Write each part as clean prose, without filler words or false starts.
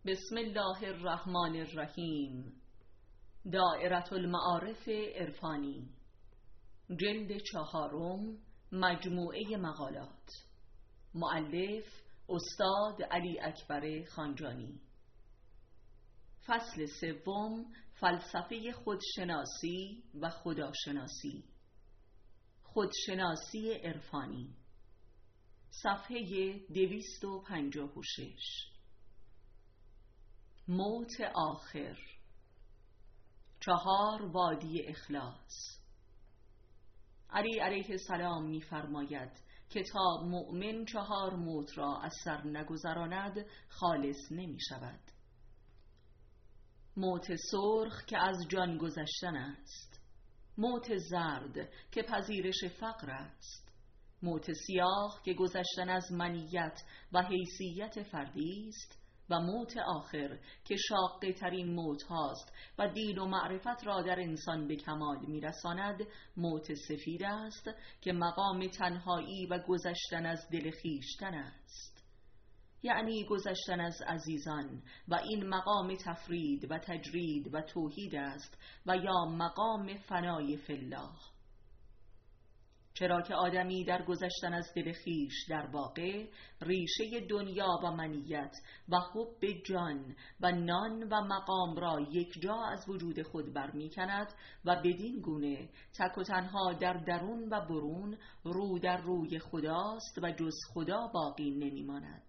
بسم الله الرحمن الرحیم. دائره المعارف عرفانی، جلد 4، مجموعه مقالات. مؤلف استاد علی اکبر خانجانی. فصل 3، فلسفه خودشناسی و خداشناسی. خودشناسی عرفانی، صفحه 256. موت آخر. 4 وادی اخلاص. علی علیه السلام می‌فرماید که تا مؤمن 4 موت را از سر نگذراند خالص نمی شود. موت سرخ که از جان گذشتن است، موت زرد که پذیرش فقر است، موت سیاه که گذشتن از منیت و حیثیت فردی است، و موت آخر که شاقه ترین موت هاست و دین و معرفت را در انسان به کمال میرساند، موت سفید است که مقام تنهایی و گذشتن از دل خویشتن است، یعنی گذشتن از عزیزان، و این مقام تفرید و تجرید و توحید است و یا مقام فنای فی الله. چرا که آدمی در گذشتن از دل خویش در واقع ریشه دنیا و منیت و حب جان و نان و مقام را یک جا از وجود خود برمی کند و بدین گونه تک و تنها در درون و برون رو در روی خداست و جز خدا باقی نمی ماند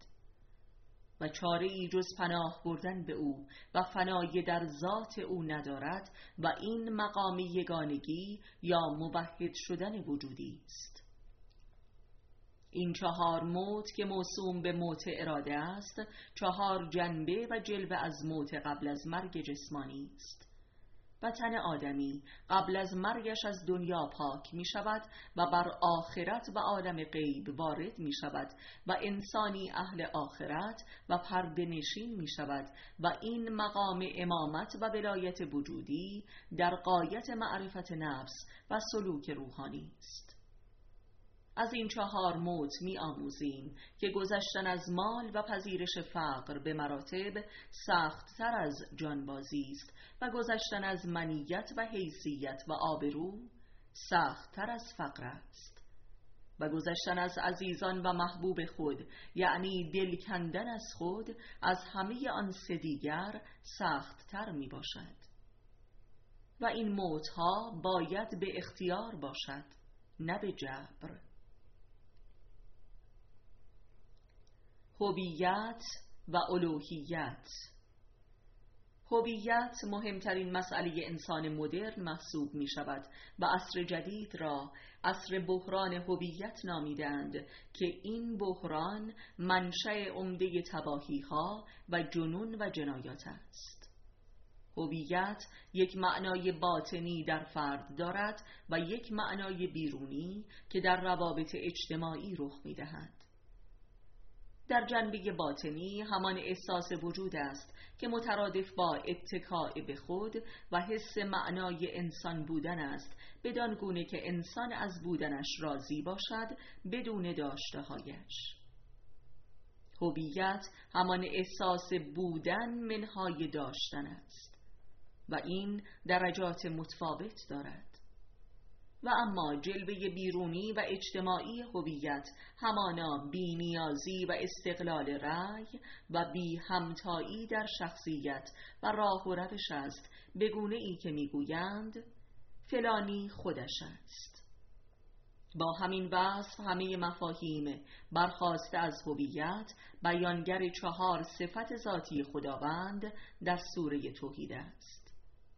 و چاره ای جز پناه بردن به او و فنای در ذات او ندارد و این مقام یگانگی یا موحد شدن وجودی است. این 4 موت که موسوم به موت اراده است، 4 جنبه و جلوه از موت قبل از مرگ جسمانی است. و تن آدمی قبل از مرگش از دنیا پاک می شود و بر آخرت و عالم غیب وارد می شود و انسانی اهل آخرت و پرده نشین می شود و این مقام امامت و ولایت وجودی در غایت معرفت نفس و سلوک روحانی است. از این 4 موت می آموزیم که گذشتن از مال و پذیرش فقر به مراتب سخت تر از جانبازی است و گذشتن از منیت و حیثیت و آبرو سخت تر از فقر است و گذشتن از عزیزان و محبوب خود، یعنی دل کندن از خود، از همه آن 3 دیگر سخت تر می باشد و این موت ها باید به اختیار باشد، نه به جبر. هویت و الوهیت. هویت مهمترین مسئله انسان مدرن محسوب می شود و عصر جدید را عصر بحران هویت نامیدند که این بحران منشأ عمده تباهی ها و جنون و جنایات است. هویت یک معنای باطنی در فرد دارد و یک معنای بیرونی که در روابط اجتماعی رخ می دهد. در جنبه باطنی همان احساس وجود است که مترادف با اتکاء به خود و حس معنای انسان بودن است، بدان گونه که انسان از بودنش راضی باشد بدون داشته‌هایش. هویت همان احساس بودن منهای داشتن است و این درجات متفاوت دارد. و اما جلوه بیرونی و اجتماعی هویت همانا بی نیازی و استقلال رأی و بی همتایی در شخصیت و راه و روش است، به گونه ای که میگویند فلانی خودش است. با همین وصف همه مفاهیم برخاسته از هویت بیانگر 4 صفت ذاتی خداوند در سوره توحید است: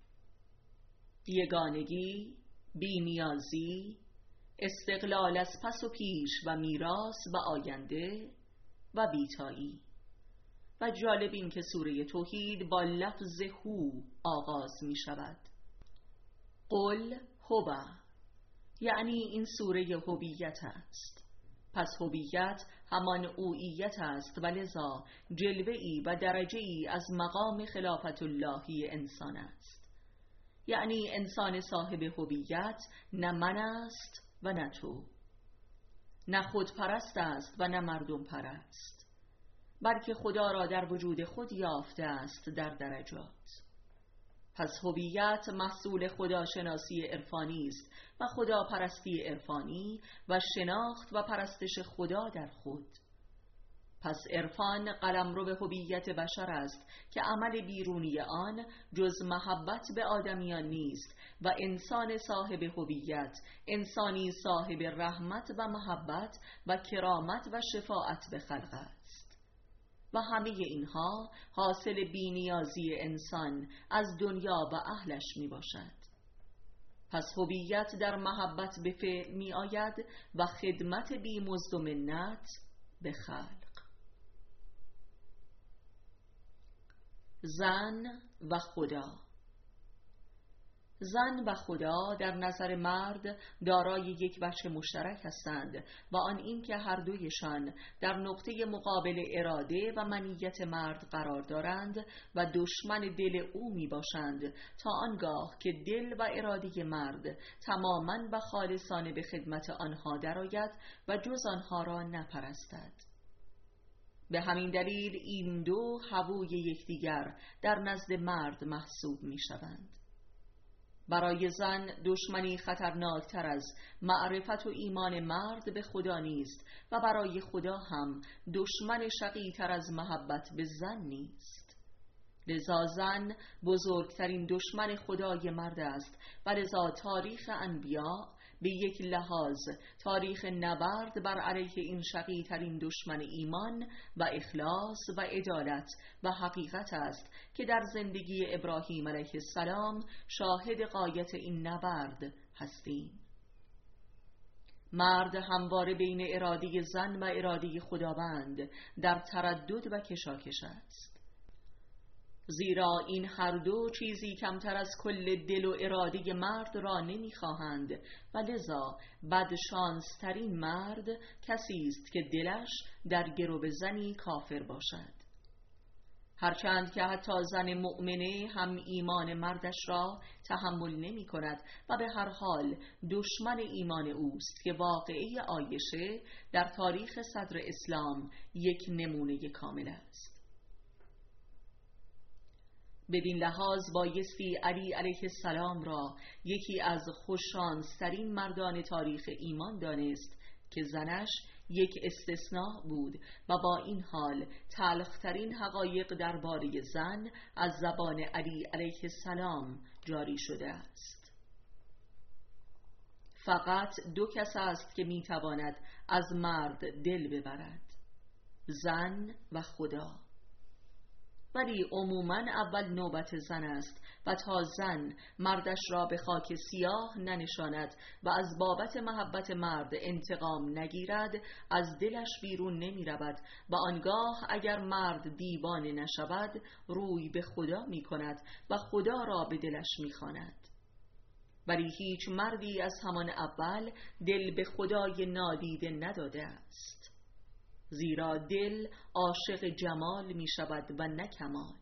یگانگی، بی‌نیازی، استقلال از پس و پیش و میراث و آینده و بیتایی. و جالب این که سوره توحید با لفظ هو آغاز می شود. قل هو، یعنی این سوره هویت است. پس هویت همان اویت است و لذا جلوه‌ای و درجه‌ای از مقام خلافت اللهی انسان است. یعنی انسان صاحب هویت نه من است و نه تو، نه خود پرست است و نه مردم پرست، بلکه خدا را در وجود خود یافته است در درجات. پس هویت محصول خداشناسی عرفانی است و خداپرستی عرفانی و شناخت و پرستش خدا در خود. پس عرفان قلمرو به هویت بشر است که عمل بیرونی آن جز محبت به آدمیان نیست و انسان صاحب هویت انسانی صاحب رحمت و محبت و کرامت و شفاعت به خلق است و همه اینها حاصل بی‌نیازی انسان از دنیا و اهلش می باشد. پس هویت در محبت به فعل می آید و خدمت بی مزد و منت به خلق. زن و خدا. زن و خدا در نظر مرد دارای یک وجه مشترک هستند و آن اینکه هر دویشان در نقطه مقابل اراده و منیت مرد قرار دارند و دشمن دل او می باشند تا آنگاه که دل و اراده مرد تماماً و خالصانه به خدمت آنها درآید و جز آنها را نپرستد. به همین دلیل این دو هووی یکدیگر در نزد مرد محسوب می شوند. برای زن دشمنی خطرناکتر از معرفت و ایمان مرد به خدا نیست و برای خدا هم دشمن شقی‌تر از محبت به زن نیست. لذا زن بزرگترین دشمن خدای مرد است و لذا تاریخ انبیا به یک لحاظ تاریخ نبرد بر علیه این شقی‌ترین دشمن ایمان و اخلاص و عدالت و حقیقت است که در زندگی ابراهیم علیه السلام شاهد غایت این نبرد هستیم. مرد همواره بین اراده زن و اراده خداوند در تردد و کشاکش است، زیرا این هر دو چیزی کمتر از کل دل و اراده مرد را نمی‌خواهند و لذا بدشانسترین مرد کسی است که دلش در گرو زنی کافر باشد، هرچند که حتی زن مؤمنه هم ایمان مردش را تحمل نمی کند و به هر حال دشمن ایمان اوست که واقعه عایشه در تاریخ صدر اسلام یک نمونه کامل است. بدین لحاظ بایستی علی علیه السلام را یکی از خوششانسترین مردان تاریخ ایمان دانست که زنش یک استثناء بود و با این حال تلخترین حقایق درباره زن از زبان علی علیه السلام جاری شده است. فقط دو کس است که میتواند از مرد دل ببرد: زن و خدا. ولی عموماً اول نوبت زن است و تا زن مردش را به خاک سیاه ننشاند و از بابت محبت مرد انتقام نگیرد از دلش بیرون نمی رود و آنگاه اگر مرد دیوانه نشود روی به خدا می کند و خدا را به دلش می خواند. ولی هیچ مردی از همان اول دل به خدای نادیده نداده است، زیرا دل عاشق جمال می شود و نه کمال.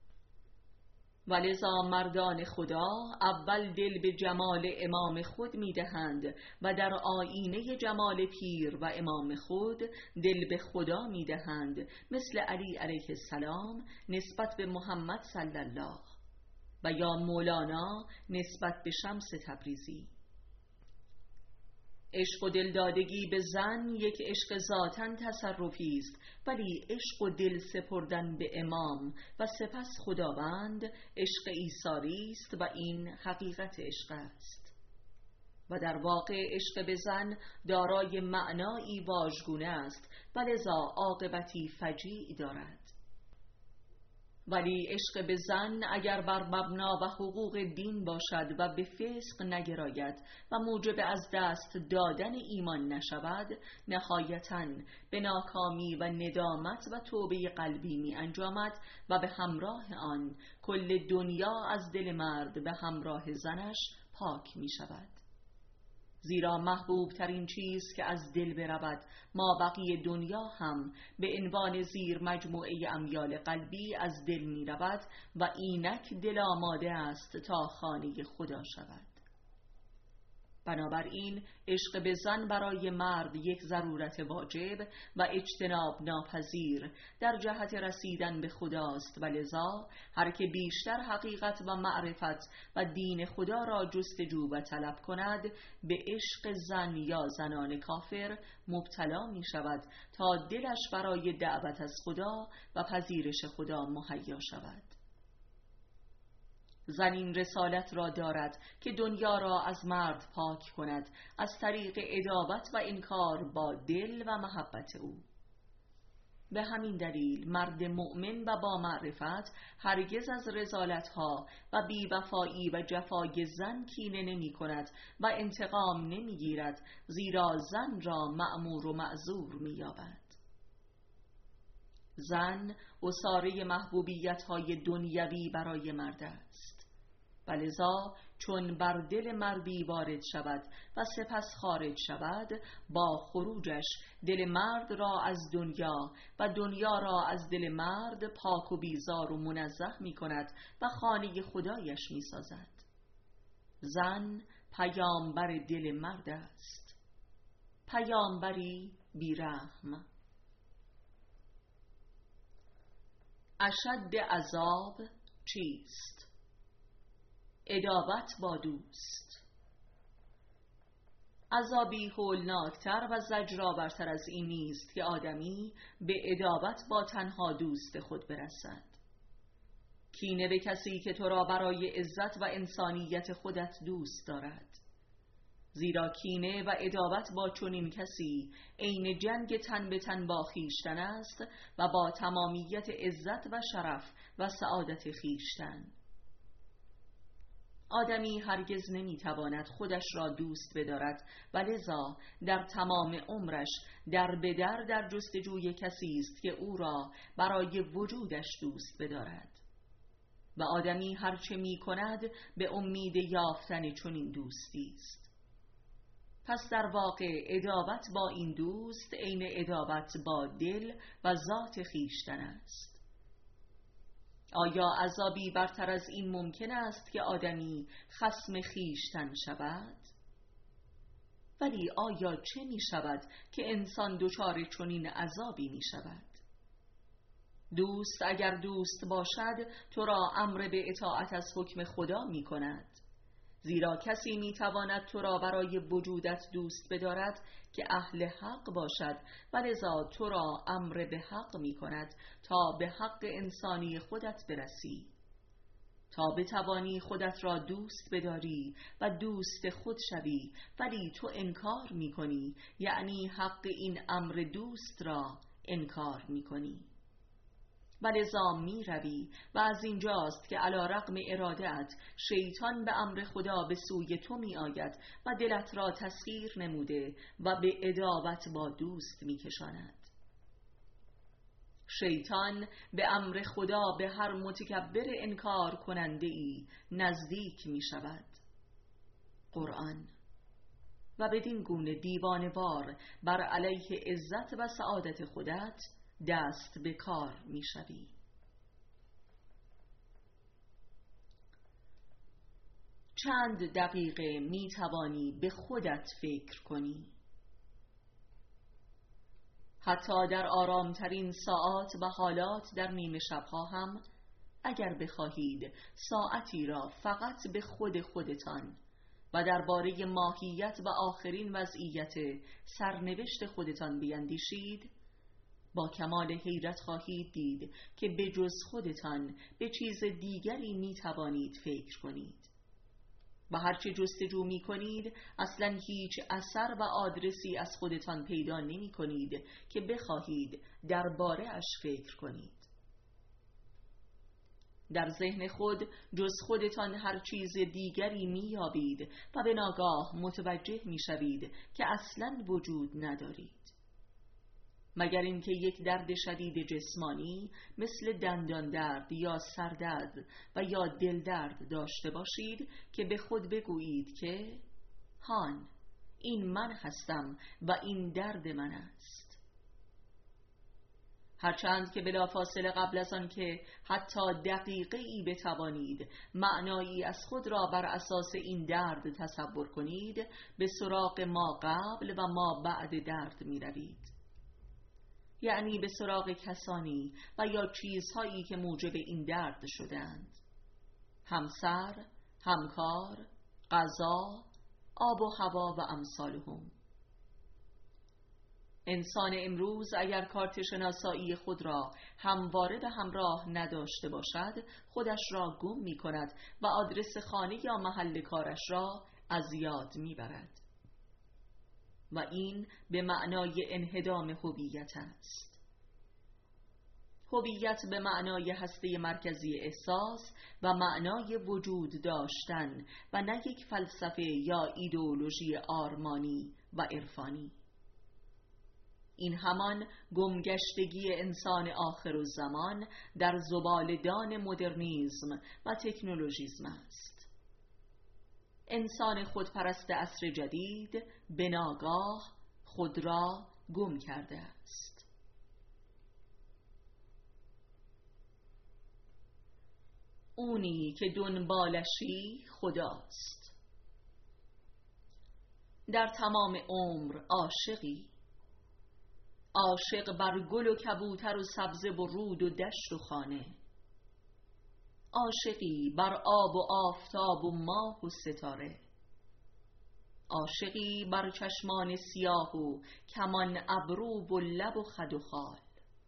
ولذا مردان خدا اول دل به جمال امام خود می دهند و در آیینه جمال پیر و امام خود دل به خدا می دهند، مثل علی علیه السلام نسبت به محمد صلی الله و یا مولانا نسبت به شمس تبریزی. عشق و دلدادگی به زن یک عشق ذاتاً تصرفی است، ولی عشق و دل سپردن به امام و سپس خداوند عشق ایثاری است و این حقیقت عشق است. و در واقع عشق به زن دارای معنایی واژگونه است و لذا عاقبتی فجیع دارد. ولی عشق به زن اگر بر مبنا و حقوق دین باشد و به فسق نگراید و موجب از دست دادن ایمان نشود، نهایتاً به ناکامی و ندامت و توبه قلبی می انجامد و به همراه آن کل دنیا از دل مرد به همراه زنش پاک می شود. زیرا محبوب ترین چیز که از دل برود ما بقیه دنیا هم به عنوان زیر مجموعه امیال قلبی از دل می رود و اینک دل آماده است تا خانه خدا شود. بنابراین عشق به زن برای مرد یک ضرورت واجب و اجتناب ناپذیر در جهت رسیدن به خداست و لذا هر که بیشتر حقیقت و معرفت و دین خدا را جستجو و طلب کند به عشق زن یا زنان کافر مبتلا می شود تا دلش برای دعوت از خدا و پذیرش خدا مهیا شود. زن این رسالت را دارد که دنیا را از مرد پاک کند از طریق ادابت و انکار با دل و محبت او. به همین دلیل مرد مؤمن و با معرفت هرگز از رذالت‌ها و بی‌وفایی و جفای زن کینه نمی کند و انتقام نمی گیرد، زیرا زن را مأمور و معذور می یابد. زن عصاره محبوبیت‌های دنیوی برای مرد است و لذا چون بر دل مردی وارد شود و سپس خارج شود، با خروجش دل مرد را از دنیا و دنیا را از دل مرد پاک و بیزار و منزه می کند و خانه خدایش می سازد. زن پیامبر دل مرد است، پیامبری بیرحم. اشد عذاب چیست؟ ادابت با دوست. عذابی هولناکتر و زجرآورتر از این نیست که آدمی به ادابت با تنها دوست خود برسد. کینه به کسی که تو را برای عزت و انسانیت خودت دوست دارد، زیرا کینه و ادابت با چنین کسی عین جنگ تن به تن با خویشتن است و با تمامیت عزت و شرف و سعادت خویشتن. آدمی هرگز نمیتواند خودش را دوست بدارد و لذا در تمام عمرش در به در جستجوی کسی است که او را برای وجودش دوست بدارد و آدمی هرچه می کند به امید یافتن چنین دوستی است. پس در واقع ادابت با این دوست عین ادابت با دل و ذات خویشتن است. آیا عذابی برتر از این ممکن است که آدمی خصم خویشتن شود؟ ولی آیا چه می شود که انسان دچار چنین عذابی می شود؟ دوست اگر دوست باشد تو را امر به اطاعت از حکم خدا می کند، زیرا کسی می تواند تو را برای وجودت دوست بدارد که اهل حق باشد و لذا تو را امر به حق می کند تا به حق انسانی خودت برسی، تا بتوانی خودت را دوست بداری و دوست خود شوی، ولی تو انکار می کنی، یعنی حق این امر دوست را انکار می کنی و لذا می روی و از اینجاست که علی رغم ارادت شیطان به امر خدا به سوی تو می آید و دلت را تسخیر نموده و به عداوت با دوست می کشاند. شیطان به امر خدا به هر متکبر انکار کننده ای نزدیک می شود. قرآن. و بدین گونه دیوانه‌وار بر علیه عزت و سعادت خودت دست به کار می شوی. چند دقیقه می توانی به خودت فکر کنی؟ حتی در آرامترین ساعات و حالات در نیمه شبها هم اگر بخواهید ساعتی را فقط به خودتان و درباره ماهیت و آخرین وضعیت سرنوشت خودتان بیندیشید، با کمال حیرت خواهید دید که به جز خودتان به چیز دیگری می توانید فکر کنید و هرچه جستجو می کنید اصلا هیچ اثر و آدرسی از خودتان پیدا نمی کنید که بخواهید درباره اش فکر کنید. در ذهن خود جز خودتان هر چیز دیگری می یابید و به ناگاه متوجه می شوید که اصلا وجود ندارید، مگر اینکه یک درد شدید جسمانی مثل دندان درد یا سردرد و یا دل درد داشته باشید که به خود بگویید که هان، این من هستم و این درد من است. هرچند که بلافاصله قبل از آن که حتی دقیقه‌ای بتوانید معنایی از خود را بر اساس این درد تصور کنید، به سراغ ما قبل و ما بعد درد می روید. یعنی به سراغ کسانی و یا چیزهایی که موجب این درد شدند: همسر، همکار، غذا، آب و هوا و امثالهم. انسان امروز اگر کارت شناسایی خود را همواره به همراه نداشته باشد، خودش را گم می کند و آدرس خانه یا محل کارش را از یاد می برد. و این به معنای انهدام هویت است. هویت به معنای هسته مرکزی احساس و معنای وجود داشتن و نه یک فلسفه یا ایدئولوژی آرمانی و عرفانی. این همان گمگشتگی انسان آخرالزمان در زبالدان مدرنیسم و تکنولوژیسم است. انسان خودپرست عصر جدید به ناگاه خود را گم کرده است. اونی که دنبالشی خداست. در تمام عمر عاشقی، عاشق بر گل و کبوتر و سبزه و رود و دشت و خانه، عاشقی بر آب و آفتاب و ماه و ستاره، عاشقی بر چشمان سیاه و کمان ابرو و لب و خد و خال،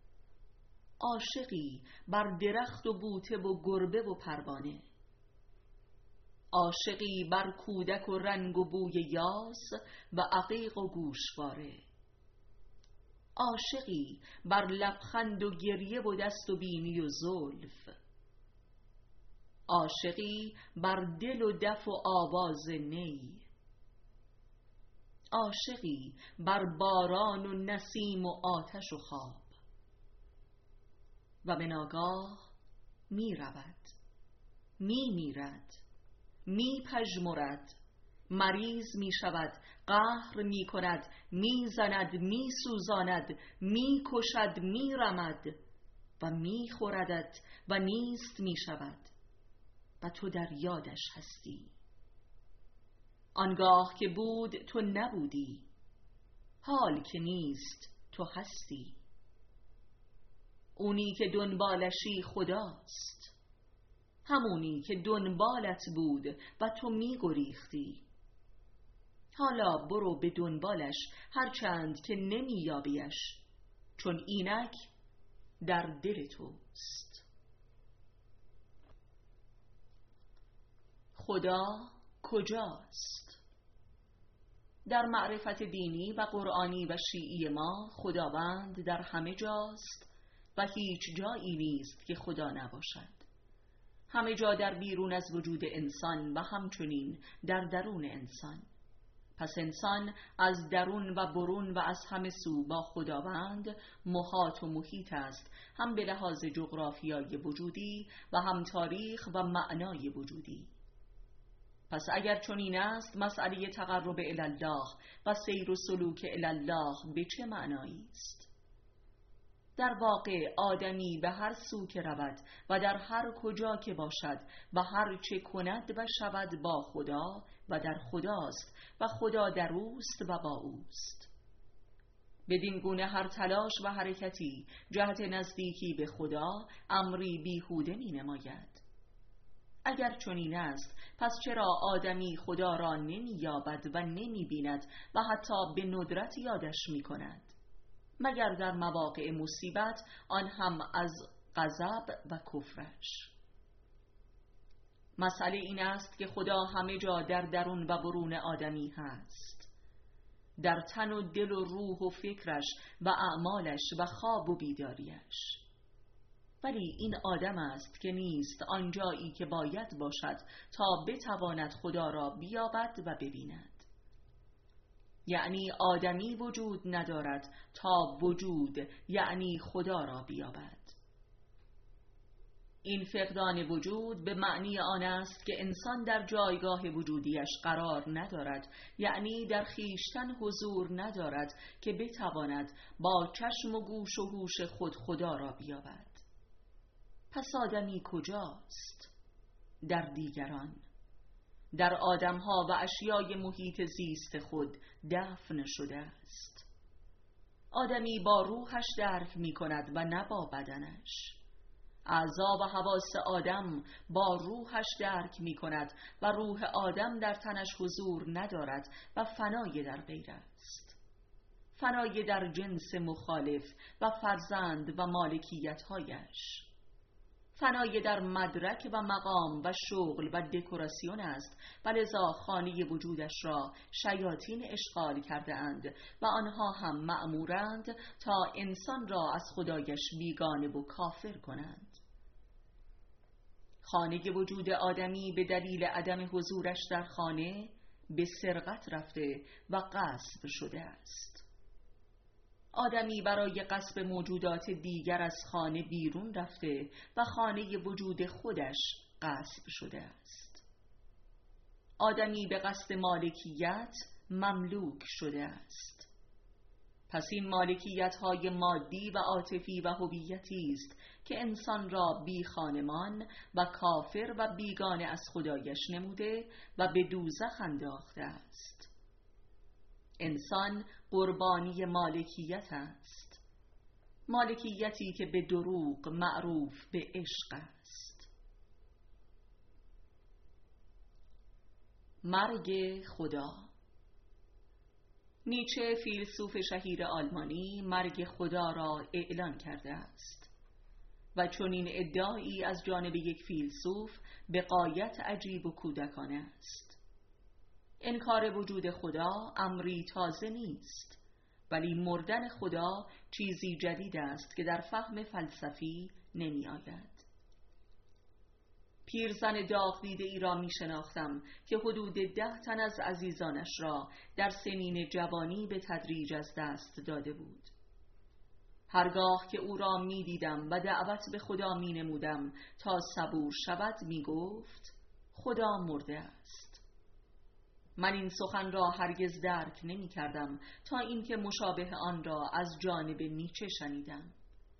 عاشقی بر درخت و بوته و گربه و پروانه، عاشقی بر کودک و رنگ و بوی یاس و عقیق و گوشواره، عاشقی بر لبخند و گریه و دست و بینی و زلف، عاشقی بر دل و دف و آواز نی، عاشقی بر باران و نسیم و آتش و خواب. و به ناگاه می رود، می میرد، می پژمرد، مریض می شود، قهر می کند، می زند، می سوزاند، می کشد، می رمد و می خوردت و نیست می شود و تو در یادش هستی. آنگاه که بود تو نبودی، حال که نیست تو هستی. اونی که دنبالشی خداست، همونی که دنبالت بود و تو می گریختی. حالا برو به دنبالش هرچند که نمی یابیش، چون اینک در دل توست. خدا کجاست؟ در معرفت دینی و قرآنی و شیعی ما خداوند در همه جاست و هیچ جایی نیست که خدا نباشد. همه جا در بیرون از وجود انسان و همچنین در درون انسان. پس انسان از درون و برون و از همه سو با خداوند محاط و محیط است، هم به لحاظ جغرافیای وجودی و هم تاریخ و معنای وجودی. پس اگر چنین است، مسئله تقرب الی الله و سیر و سلوک الی الله به چه معنایی است؟ در واقع آدمی به هر سو که رود و در هر کجا که باشد و هر چه کند و شود با خدا و در خداست و خدا در اوست و با اوست. بدین گونه هر تلاش و حرکتی جهت نزدیکی به خدا امری بیهوده می نماید. اگر چنین است، پس چرا آدمی خدا را نمی یابد و نمی بیند و حتی به ندرت یادش می کند؟ مگر در مواقع مصیبت، آن هم از غضب و کفرش. مسئله این است که خدا همه جا در درون و برون آدمی هست، در تن و دل و روح و فکرش و اعمالش و خواب و بیداریش. ولی این آدم است که نیست آنجایی که باید باشد تا بتواند خدا را بیابد و ببیند. یعنی آدمی وجود ندارد تا وجود یعنی خدا را بیابد. این فقدان وجود به معنی آن است که انسان در جایگاه وجودیش قرار ندارد، یعنی در خویشتن حضور ندارد که بتواند با چشم و گوش و هوش خود خدا را بیابد. پس آدمی کجاست؟ در دیگران، در آدمها و اشیای محیط زیست خود دفن شده است. آدمی با روحش درک می کند و نه با بدنش. اعضا و حواس آدم با روحش درک می کند و روح آدم در تنش حضور ندارد و فنای در غیر است. فنای در جنس مخالف و فرزند و مالکیت‌هایش. فنای در مدرک و مقام و شغل و دکوراسیون است و لذا خانه وجودش را شیاطین اشغال کرده اند و آنها هم مأمورند تا انسان را از خدایش بیگانه و کافر کنند. خانه وجود آدمی به دلیل عدم حضورش در خانه به سرقت رفته و غصب شده است. آدمی برای غصب موجودات دیگر از خانه بیرون رفته و خانه وجود خودش غصب شده است. آدمی به قصد مالکیت مملوک شده است. پس این مالکیت‌های مادی و عاطفی و هویتی است که انسان را بی خانمان و کافر و بیگانه از خدایش نموده و به دوزخ انداخته است. انسان قربانی مالکیت است، مالکیتی که به دروغ معروف به عشق است. مرگ خدا. نیچه فیلسوف شهیر آلمانی مرگ خدا را اعلان کرده است و چنین ادعایی از جانب یک فیلسوف به غایت عجیب و کودکانه است. انکار وجود خدا امری تازه نیست، ولی مردن خدا چیزی جدید است که در فهم فلسفی نمی آید. پیرزن داغدیده ای را می شناختم که حدود 10 تن از عزیزانش را در سنین جوانی به تدریج از دست داده بود. هرگاه که او را می دیدم و دعوت به خدا می نمودم تا صبور شود، می گفت خدا مرده است. من این سخن را هرگز درک نمی کردم تا اینکه مشابه آن را از جانب نیچه شنیدم.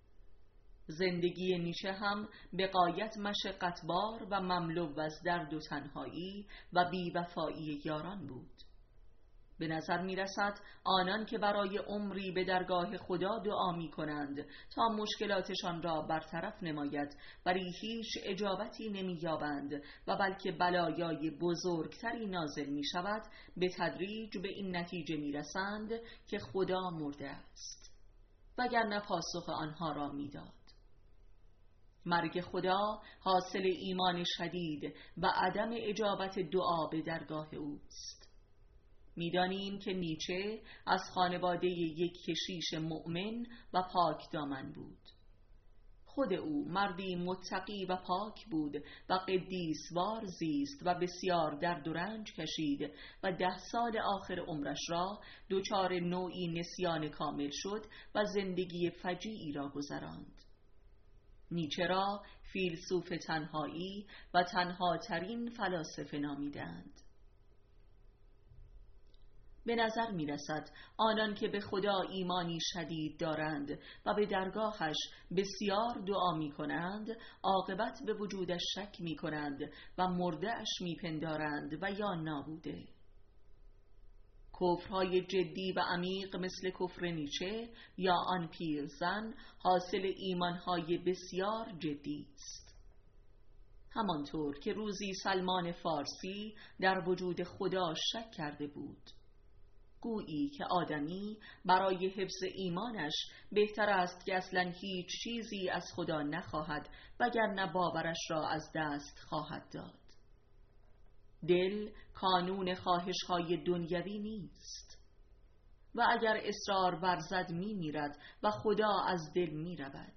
زندگی نیچه هم به غایت مشقتبار و مملو از درد و تنهایی و بی‌وفایی یاران بود. به نظر می رسد آنان که برای عمری به درگاه خدا دعا می کنند تا مشکلاتشان را برطرف نماید، ولی هیچ اجابتی نمی یابند و بلکه بلایای بزرگتری نازل می شود، به تدریج به این نتیجه می رسند که خدا مرده است، وگرنه پاسخ آنها را می داد. مرگ خدا حاصل ایمان شدید و عدم اجابت دعا به درگاه اوست. می‌دانیم که نیچه از خانواده یک کشیش مؤمن و پاک دامن بود. خود او مردی متقی و پاک بود و قدیسوار زیست و بسیار درد و رنج کشید و 10 سال آخر عمرش را دچار نوعی نسیان کامل شد و زندگی فجیعی را گذراند. نیچه را فیلسوف تنهایی و تنهاترین فلاسفه نامیدند. به نظر می رسد آنان که به خدا ایمانی شدید دارند و به درگاهش بسیار دعا می کنند، عاقبت به وجودش شک می کنند و مرده‌اش می پندارند و یا نابوده. کفرهای جدی و عمیق مثل کفر نیچه یا آن پیرزن حاصل ایمانهای بسیار جدی است. همانطور که روزی سلمان فارسی در وجود خدا شک کرده بود، گویی که آدمی برای حفظ ایمانش بهتر است که اصلا هیچ چیزی از خدا نخواهد، وگرنه باورش را از دست خواهد داد. دل کانون خواهش‌های دنیوی نیست و اگر اصرار ورزد می میرد و خدا از دل می رود.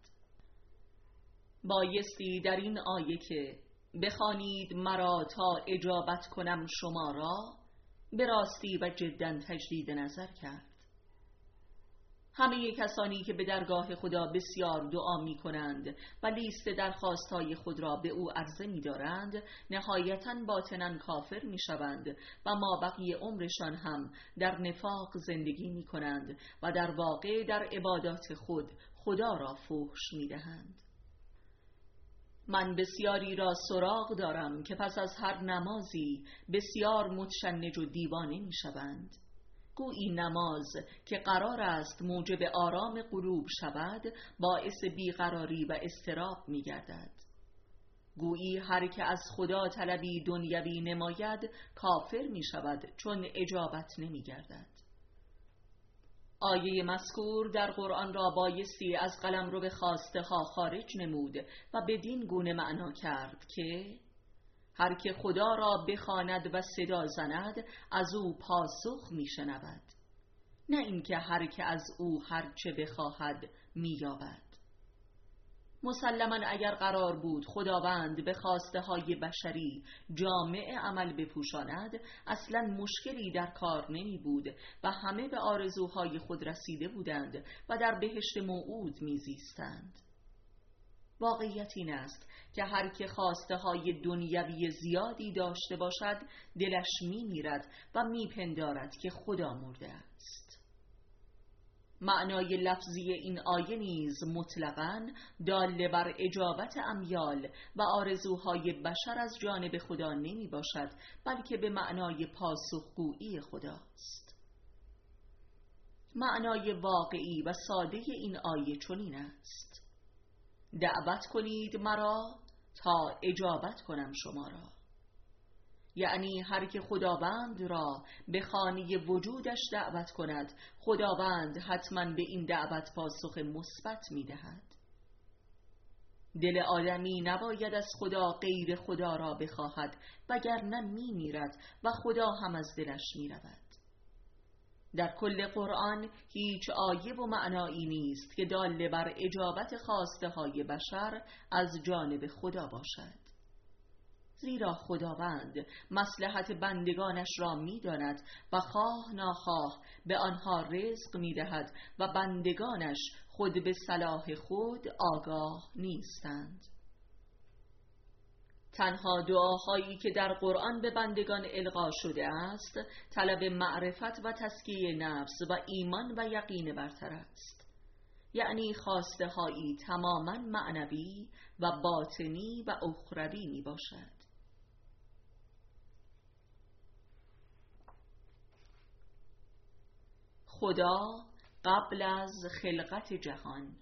بایستی در این آیه که بخوانید مرا تا اجابت کنم شما را، به راستی و جدا تجدید نظر کرد. همه کسانی که به درگاه خدا بسیار دعا می کنند و لیست درخواستهای خود را به او عرضه می دارند، نهایتاً باطناً کافر می شوند و مابقی عمرشان هم در نفاق زندگی می کنند و در واقع در عبادات خود خدا را فحش می دهند. من بسیاری را سراغ دارم که پس از هر نمازی بسیار متشنج و دیوانه می شوند. گویی نماز که قرار است موجب آرام قلوب شود باعث بیقراری و اضطراب می گردد. گویی هر که از خدا طلبی دنیوی نماید کافر می شود چون اجابت نمی گردد. آیه مذکور در قرآن را بایستی از قلمرو خواسته ها خارج نمود و بدین گونه معنا کرد که هر که خدا را بخواند و صدا زند از او پاسخ می شنود، نه اینکه هر که از او هر چه بخواهد می یابد. مسلماً اگر قرار بود خداوند به خواسته های بشری جامع عمل بپوشاند، اصلاً مشکلی در کار نمی بود و همه به آرزوهای خود رسیده بودند و در بهشت موعود می زیستند. واقعیت این است که هر که خواسته های دنیوی زیادی داشته باشد دلش می میرد و می پندارد که خدا مرده است. معنای لفظی این آیه نیز مطلقاً دال بر اجابت امیال و آرزوهای بشر از جانب خدا نمی باشد، بلکه به معنای پاسخگویی خداست. معنای واقعی و ساده این آیه چنین است: دعوت کنید مرا تا اجابت کنم شما را. یعنی هر که خداوند را به خانه وجودش دعوت کند، خداوند حتما به این دعوت پاسخ مثبت می دهد. دل آدمی نباید از خدا غیر خدا را بخواهد، وگرنه می میرد و خدا هم از دلش می رود. در کل قرآن هیچ آیه و معنایی نیست که دال بر اجابت خواسته های بشر از جانب خدا باشد، زیرا خداوند مصلحت بندگانش را می داند و خواه ناخواه به آنها رزق می دهد و بندگانش خود به صلاح خود آگاه نیستند. تنها دعاهایی که در قرآن به بندگان القا شده است طلب معرفت و تزکیه نفس و ایمان و یقین برتر است، یعنی خواسته هایی تماما معنوی و باطنی و اخروی می باشد. خدا قبل از خلقت جهان.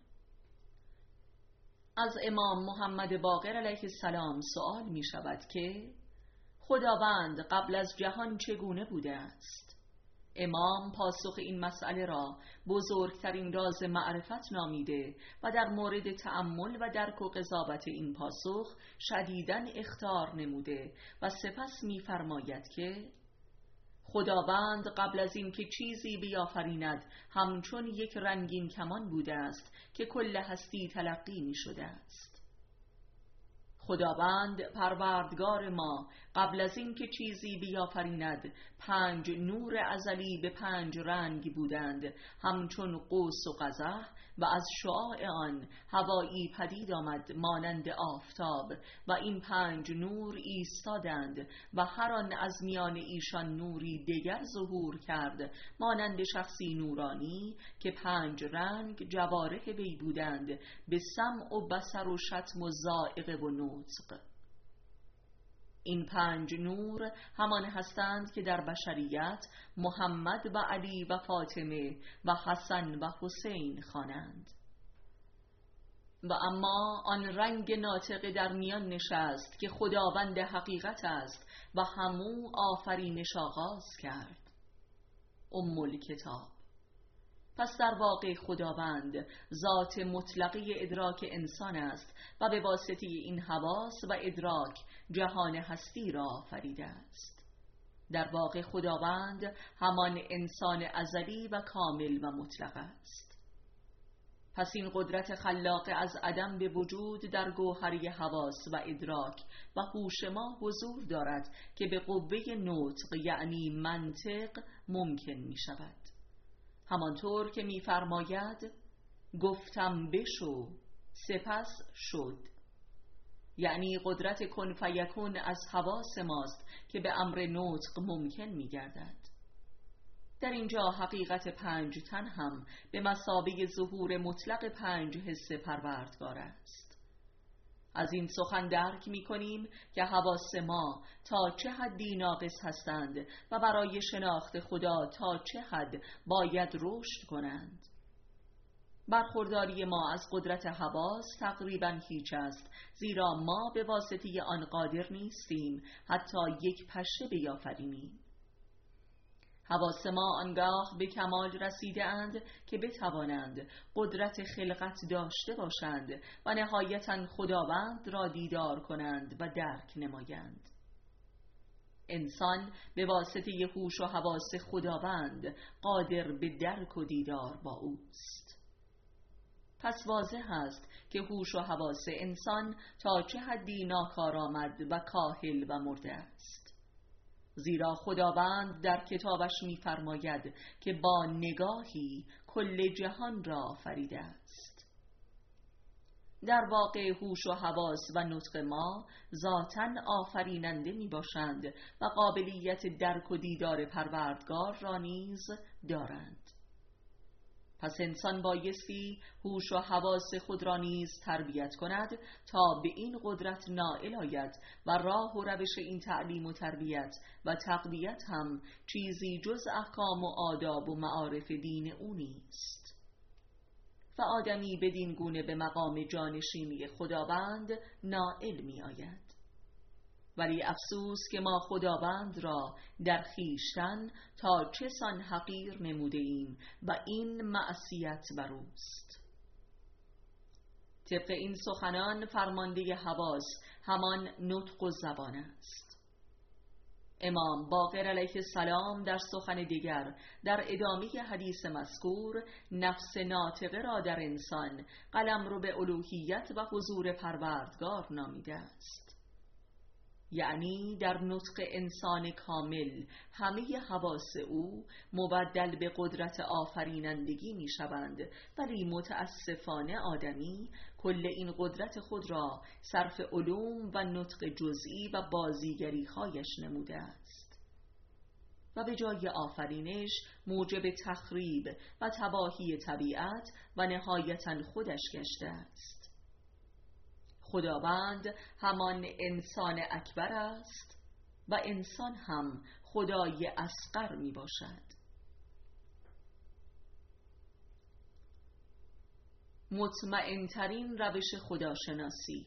از امام محمد باقر علیه السلام سوال می شود که خداوند قبل از جهان چگونه بوده است؟ امام پاسخ این مسئله را بزرگترین راز معرفت نامیده و در مورد تأمل و درک و قضاوت این پاسخ شدیداً اخطار نموده و سپس می فرماید که خداوند قبل از این که چیزی بیافریند همچون یک رنگین کمان بوده است که کل هستی تلقی می شده است. خداوند پروردگار ما قبل از این که چیزی بیافریند 5 نور ازلی به 5 رنگ بودند همچون قوس و قزح و از شعاع آن هوایی پدید آمد مانند آفتاب و این 5 نور ایستادند و هر آن از میان ایشان نوری دیگر ظهور کرد مانند شخصی نورانی که 5 رنگ جوارح وی بودند به سمع و بصر و شتم و ذائقه و نطق. این 5 نور همان هستند که در بشریت محمد و علی و فاطمه و حسن و حسین خوانند. و اما آن رنگ ناطق در میان نشست که خداوند حقیقت است و همو آفرینش آغاز کرد، کتاب. پس در واقع خداوند ذات مطلقه ادراک انسان است و به واسطه این حواس و ادراک جهان هستی را آفریده است. در واقع خداوند همان انسان ازلی و کامل و مطلق است. پس این قدرت خلاق از عدم به وجود در گوهری حواس و ادراک و هوش ما حضور دارد که به قوه نطق یعنی منطق ممکن می شود. همانطور که می‌فرماید گفتم بشو سپس شد. یعنی قدرت کن فیکون از حواس ماست که به امر نطق ممکن می‌گردد. در اینجا حقیقت 5 تن هم به مثابه ظهور مطلق 5 حس پروردگار است. از این سخن درک می کنیم که حواس ما تا چه حدی ناقص هستند و برای شناخت خدا تا چه حد باید رشد کنند. برخورداری ما از قدرت حواس تقریبا هیچ است، زیرا ما به واسطه آن قادر نیستیم حتی یک پشه بیافرینیم. حواس ما آنگاه به کمال رسیده اند که بتوانند قدرت خلقت داشته باشند و نهایتاً خداوند را دیدار کنند و درک نمایند. انسان به واسطه هوش و حواس خداوند قادر به درک و دیدار با اوست. پس واضح است که هوش و حواس انسان تا چه حدی ناکارآمد و کاهل و مرده است، زیرا خداوند در کتابش می‌فرماید که با نگاهی کل جهان را آفریده است. در واقع هوش و حواس و نطق ما ذاتاً آفریننده میباشند و قابلیت درک و دیدار پروردگار را نیز دارند. پس انسان بایستی هوش و حواس خود را نیز تربیت کند تا به این قدرت نائل آید و راه و روش این تعلیم و تربیت و تقویت هم چیزی جز احکام و آداب و معارف دین او نیست. و آدمی بدین گونه به مقام جانشینی خداوند نائل می آید. ولی افسوس که ما خداوند را در خویشتن تا چه سان حقیر نموده ایم و این معصیت بر اوست. طبق این سخنان فرمانده حواس همان نطق و زبان است. امام باقر علیه السلام در سخن دیگر در ادامه حدیث مذکور نفس ناطقه را در انسان قلمرو به الوهیت و حضور پروردگار نامیده است. یعنی در نطق انسان کامل همه حواس او مبدل به قدرت آفرینندگی می شوند، ولی متاسفانه آدمی کل این قدرت خود را صرف علوم و نطق جزئی و بازیگری هایش نموده است و به جای آفرینش موجب تخریب و تباهی طبیعت و نهایتاً خودش گشته است. خداوند همان انسان اکبر است و انسان هم خدای اصغر می باشد. مطمئن ترین روش خداشناسی.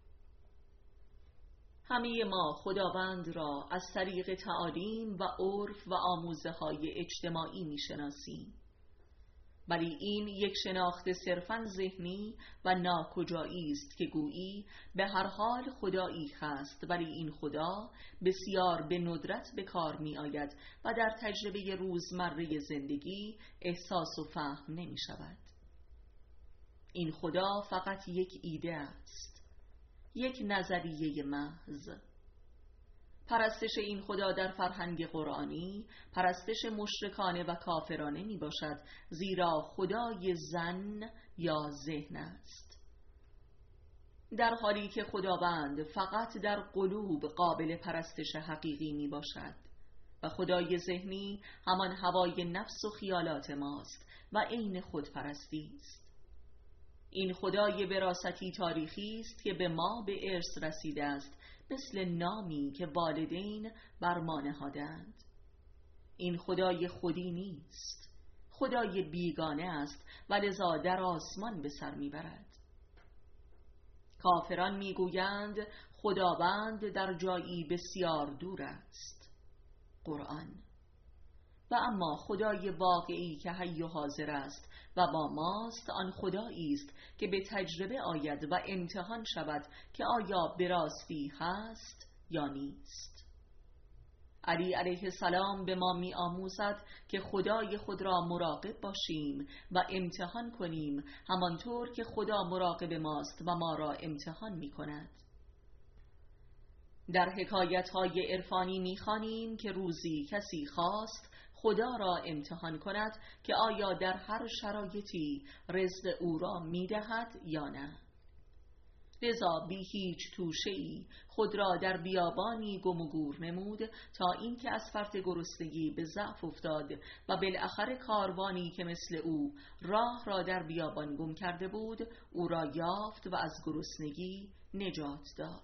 همه ما خداوند را از طریق تعالیم و عرف و آموزه های اجتماعی می شناسیم، ولی این یک شناخت صرفاً ذهنی و ناکجایی است که گویی به هر حال خدایی هست، ولی این خدا بسیار به ندرت به کار می آید و در تجربه روزمره زندگی احساس و فهم نمی شود. این خدا فقط یک ایده است، یک نظریه محض. پرستش این خدا در فرهنگ قرآنی پرستش مشرکانه و کافرانه می باشد، زیرا خدای ظن یا ذهن است، در حالی که خداوند فقط در قلوب قابل پرستش حقیقی می باشد و خدای ذهنی همان هوای نفس و خیالات ماست و عین خودپرستی است. این خدای وراثتی تاریخی است که به ما به ارث رسیده است، مثل نامی که والدین بر ما نهادند. این خدای خودی نیست، خدای بیگانه است و لذا در آسمان به سر میبرد. کافران میگویند خداوند در جایی بسیار دور است، قرآن، و اما خدای واقعی که حی و حاضر است و با ماست آن خدایی است که به تجربه آید و امتحان شود که آیا به راستی هست یا نیست. علی علیه السلام به ما می آموزد که خدای خود را مراقب باشیم و امتحان کنیم، همانطور که خدا مراقب ماست و ما را امتحان می کند. در حکایت‌های عرفانی می‌خوانیم که روزی کسی خواست خدا را امتحان کند که آیا در هر شرایطی رزق او را می‌دهد یا نه. لذا بی هیچ توشه‌ای خود را در بیابانی گم و گور نمود تا اینکه از فرط گرسنگی به ضعف افتاد و بالاخره کاروانی که مثل او راه را در بیابان گم کرده بود او را یافت و از گرسنگی نجات داد.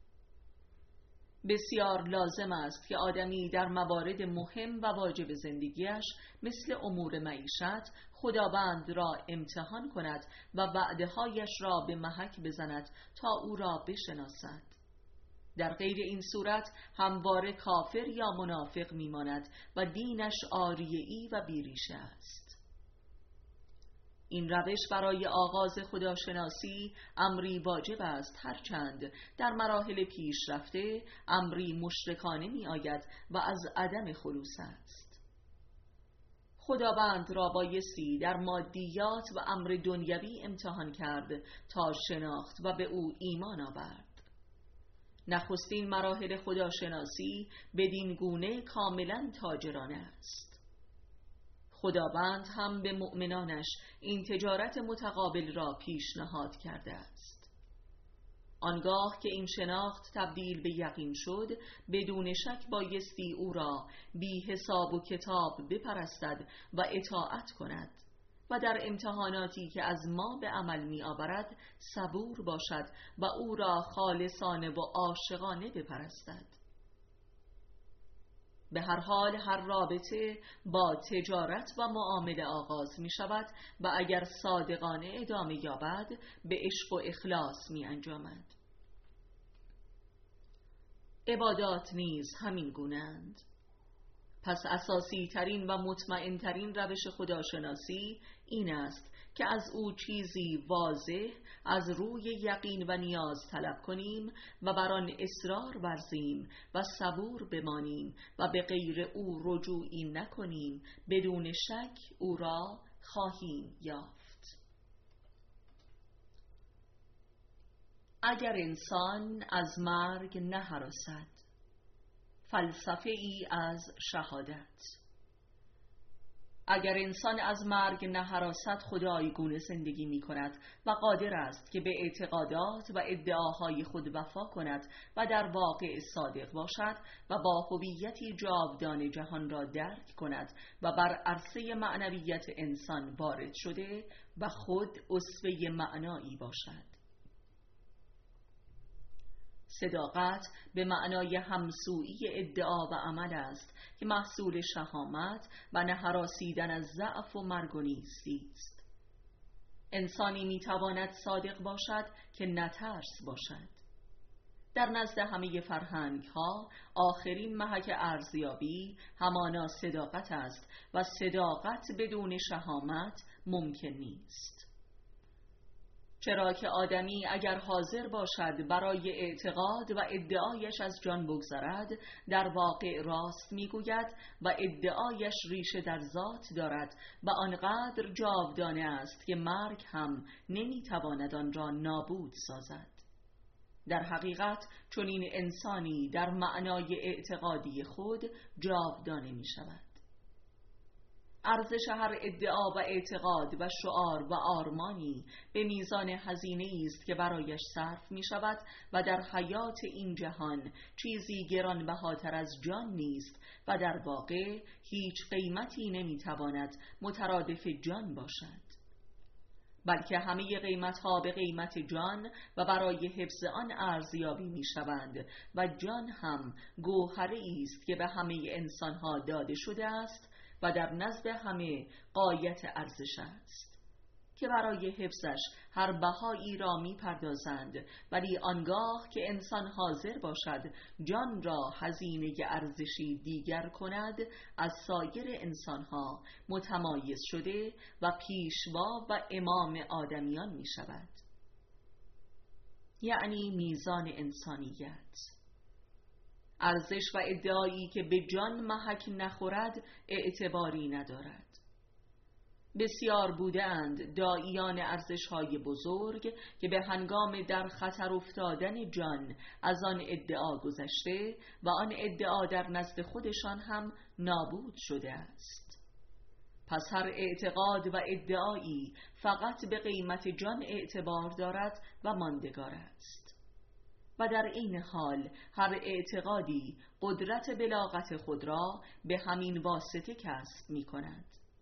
بسیار لازم است که آدمی در موارد مهم و واجب زندگیش مثل امور معیشت خداوند را امتحان کند و وعده‌هایش را به محک بزند تا او را بشناسد. در غیر این صورت همواره کافر یا منافق میماند و دینش عاریه‌ای و بیریشه است. این روش برای آغاز خداشناسی امری واجب است، هرچند در مراحل پیشرفته امری مشرکانه می آید و از عدم خلوص است. خداوند را بایستی در مادیات و امر دنیوی امتحان کرد تا شناخت و به او ایمان آورد. نخستین مراحل خداشناسی بدین گونه کاملا تاجرانه است. خداوند هم به مؤمنانش این تجارت متقابل را پیشنهاد کرده است. آنگاه که این شناخت تبدیل به یقین شد، بدون شک بایستی او را بی حساب و کتاب بپرستد و اطاعت کند و در امتحاناتی که از ما به عمل می آورد صبور باشد و او را خالصانه و عاشقانه بپرستد. به هر حال هر رابطه با تجارت و معامله آغاز می شود و اگر صادقانه ادامه یابد به عشق و اخلاص می انجامد. عبادات نیز همین گونه‌اند. پس اساسی ترین و مطمئن ترین روش خداشناسی این است که از او چیزی واضح از روی یقین و نیاز طلب کنیم و بر آن اصرار ورزیم و صبور بمانیم و به غیر او رجوعی نکنیم. بدون شک او را خواهیم یافت. اگر انسان از مرگ نهراسد. فلسفه ای از شهادت. اگر انسان از مرگ نهراسد خدایگونه زندگی می کند و قادر است که به اعتقادات و ادعاهای خود وفا کند و در واقع صادق باشد و با هویتی جاودانه جهان را درک کند و بر عرصه معنویت انسان وارد شده و خود اسوه معنایی باشد. صداقت به معنای همسویی ادعا و عمل است که محصول شهامت و نهراسیدن از ضعف و مرگ و نیستی است. انسانی میتواند صادق باشد که نترس باشد. در نزد همه فرهنگ ها آخرین محک ارزیابی همانا صداقت است و صداقت بدون شهامت ممکن نیست. چرا که آدمی اگر حاضر باشد برای اعتقاد و ادعایش از جان بگذرد در واقع راست میگوید و ادعایش ریشه در ذات دارد و آنقدر جاودانه است که مرگ هم نمیتواند آن را نابود سازد. در حقیقت چنین انسانی در معنای اعتقادی خود جاودانه می شود. ارزش هر ادعا و اعتقاد و شعار و آرمانی به میزان هزینه‌ای است که برایش صرف می شود و در حیات این جهان چیزی گرانبهاتر از جان نیست و در واقع هیچ قیمتی نمی تواند مترادف جان باشد، بلکه همه قیمت‌ها به قیمت جان و برای حفظ آن ارزیابی می‌شوند و جان هم گوهری است که به همه انسان‌ها داده شده است و در نزد همه غایت ارزش است که برای حفظش هر بهایی را می‌پردازند، ولی آنگاه که انسان حاضر باشد جان را هزینه ارزشی دیگر کند از سایر انسان‌ها متمایز شده و پیشوا و امام آدمیان می‌شود. یعنی میزان انسانیت. ارزش و ادعایی که به جان محک نخورد اعتباری ندارد. بسیار بودند داعیان ارزش‌های بزرگ که به هنگام در خطر افتادن جان از آن ادعا گذشته و آن ادعا در نزد خودشان هم نابود شده است. پس هر اعتقاد و ادعایی فقط به قیمت جان اعتبار دارد و ماندگار است، و در این حال هر اعتقادی قدرت بلاغت خود را به همین واسطه کسب می کند.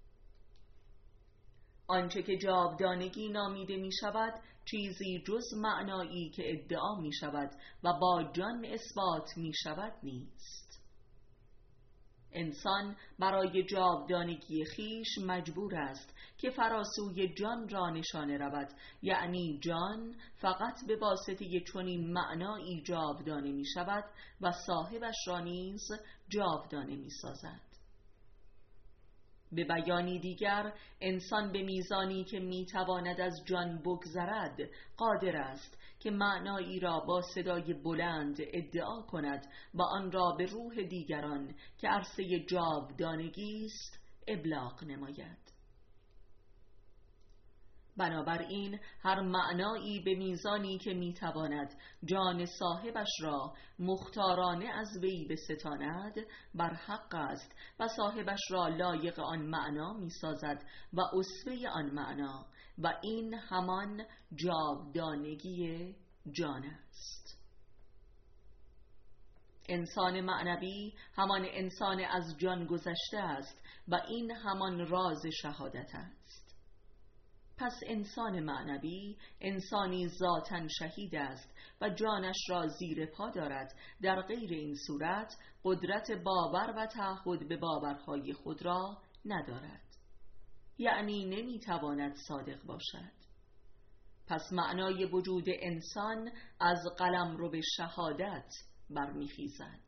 آنچه که جاودانگی نامیده می شود چیزی جز معنایی که ادعا می شود و با جان اثبات می شود نیست. انسان برای جاودانگی خیش مجبور است که فراسوی جان را نشانه رود، یعنی جان فقط به واسطه چنین معنایی جاودانه می شود و صاحبش را نیز جاودانه می سازد. به بیانی دیگر، انسان به میزانی که میتواند از جان بگذرد قادر است که معنایی را با صدای بلند ادعا کند و آن را به روح دیگران که عرصه جاودانگی است ابلاغ نماید. بنابراین هر معنایی به میزانی که میتواند جان صاحبش را مختارانه از وی بستاند بر حق است و صاحبش را لایق آن معنا میسازد و اسوه آن معنا، و این همان جاودانگی جان است. انسان معنوی همان انسان از جان گذشته است و این همان راز شهادت است. پس انسان معنوی انسانی ذاتاً شهید است و جانش را زیر پا دارد. در غیر این صورت قدرت باور و تعهد به باورهای خود را ندارد، یعنی نمیتواند صادق باشد. پس معنای وجود انسان از قلمرو شهادت برمیخیزد.